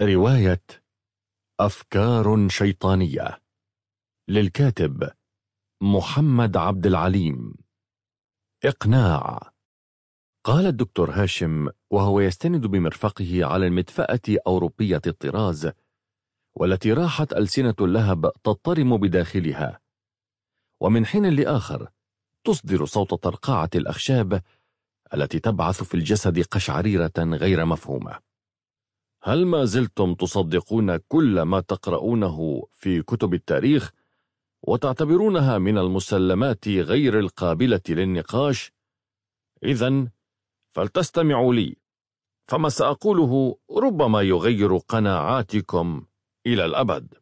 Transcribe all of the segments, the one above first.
رواية أفكار شيطانية للكاتب محمد عبد العليم. إقناع. قال الدكتور هاشم وهو يستند بمرفقه على المدفأة أوروبية الطراز، والتي راحت ألسنة اللهب تضطرم بداخلها، ومن حين لآخر تصدر صوت طرقعة الأخشاب التي تبعث في الجسد قشعريرة غير مفهومة. هل ما زلتم تصدقون كل ما تقرؤونه في كتب التاريخ وتعتبرونها من المسلمات غير القابلة للنقاش؟ إذن فلتستمعوا لي، فما سأقوله ربما يغير قناعاتكم إلى الأبد.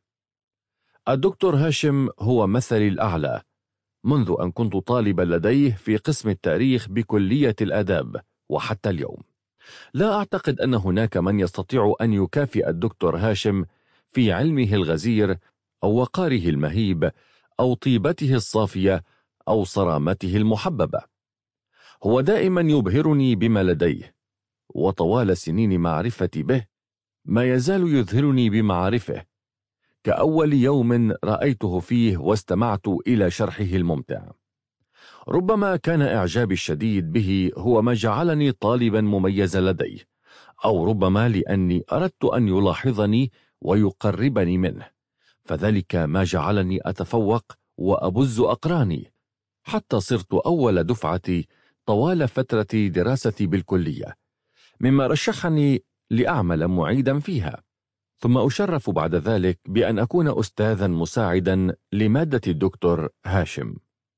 الدكتور هاشم هو مثلي الأعلى منذ أن كنت طالبا لديه في قسم التاريخ بكلية الآداب وحتى اليوم. لا أعتقد أن هناك من يستطيع أن يكافئ الدكتور هاشم في علمه الغزير أو وقاره المهيب أو طيبته الصافية أو صرامته المحببة. هو دائما يبهرني بما لديه، وطوال سنين معرفتي به ما يزال يذهلني بمعارفه، كأول يوم رأيته فيه واستمعت إلى شرحه الممتع. ربما كان إعجابي الشديد به هو ما جعلني طالبا مميزا لديه، أو ربما لأني أردت أن يلاحظني ويقربني منه، فذلك ما جعلني أتفوق وأبز أقراني حتى صرت أول دفعتي طوال فترة دراستي بالكلية، مما رشحني لأعمل معيدا فيها، ثم أشرف بعد ذلك بأن أكون أستاذا مساعدا لمادة الدكتور هاشم.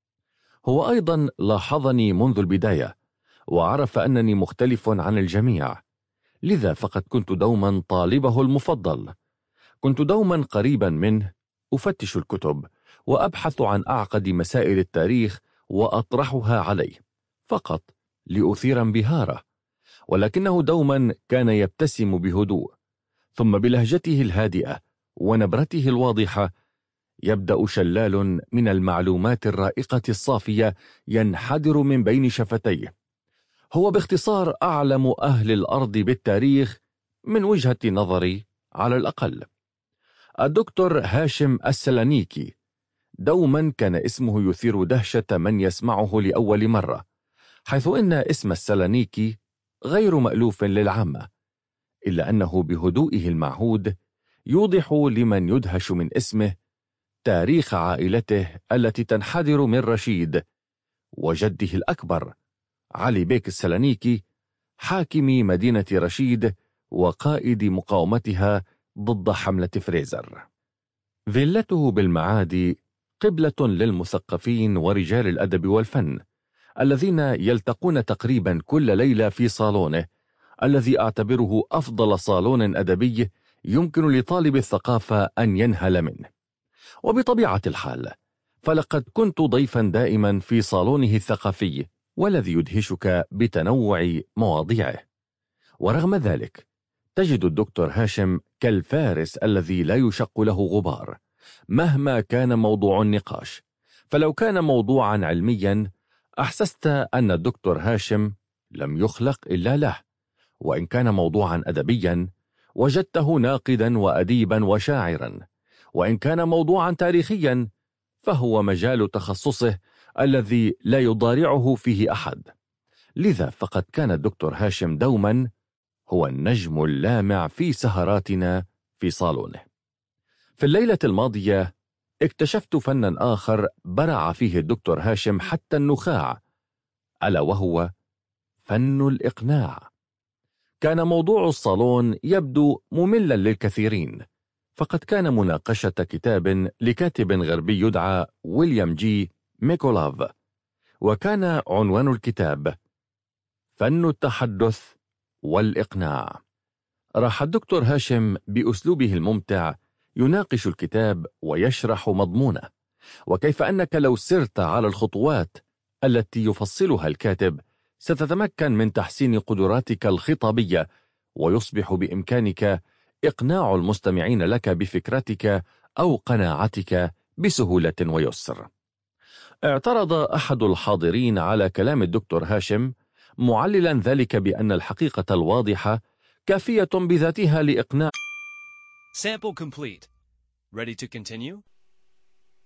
هو أيضا لاحظني منذ البداية وعرف أنني مختلف عن الجميع، لذا فقد كنت دوما طالبه المفضل. كنت دوما قريبا منه، أفتش الكتب وأبحث عن أعقد مسائل التاريخ وأطرحها عليه فقط لأثير انبهاره، ولكنه دوما كان يبتسم بهدوء، ثم بلهجته الهادئة ونبرته الواضحة يبدأ شلال من المعلومات الرائقة الصافية ينحدر من بين شفتيه. هو باختصار أعلم أهل الأرض بالتاريخ من وجهة نظري على الأقل. الدكتور هاشم السلانيكي دوما كان اسمه يثير دهشة من يسمعه لأول مرة، حيث إن اسم السلانيكي غير مألوف للعامة، إلا أنه بهدوئه المعهود يوضح لمن يدهش من اسمه تاريخ عائلته التي تنحدر من رشيد وجده الأكبر علي بيك السلانيكي، حاكم مدينة رشيد وقائد مقاومتها ضد حملة فريزر. فيلته بالمعادي قبلة للمثقفين ورجال الأدب والفن الذين يلتقون تقريبا كل ليلة في صالونه، الذي أعتبره أفضل صالون أدبي يمكن لطالب الثقافة أن ينهل منه. وبطبيعة الحال فلقد كنت ضيفا دائما في صالونه الثقافي، والذي يدهشك بتنوع مواضيعه. ورغم ذلك تجد الدكتور هاشم كالفارس الذي لا يشق له غبار مهما كان موضوع النقاش. فلو كان موضوعا علميا أحسست أن الدكتور هاشم لم يخلق إلا له، وإن كان موضوعا أدبيا وجدته ناقدا وأديبا وشاعرا، وإن كان موضوعا تاريخيا فهو مجال تخصصه الذي لا يضارعه فيه أحد. لذا فقد كان الدكتور هاشم دوما هو النجم اللامع في سهراتنا في صالونه. في الليلة الماضية اكتشفت فنا آخر برع فيه الدكتور هاشم حتى النخاع، ألا وهو فن الإقناع. كان موضوع الصالون يبدو مملا للكثيرين، فقد كان مناقشة كتاب لكاتب غربي يدعى ويليام جي ميكولاف، وكان عنوان الكتاب فن التحدث والإقناع. راح الدكتور هاشم بأسلوبه الممتع يناقش الكتاب ويشرح مضمونه، وكيف أنك لو سرت على الخطوات التي يفصلها الكاتب ستتمكن من تحسين قدراتك الخطابية، ويصبح بإمكانك إقناع المستمعين لك بفكرتك أو قناعتك بسهولة ويسر. اعترض أحد الحاضرين على كلام الدكتور هاشم، معللا ذلك بأن الحقيقة الواضحة كافية بذاتها لإقناع Sample complete. Ready to continue?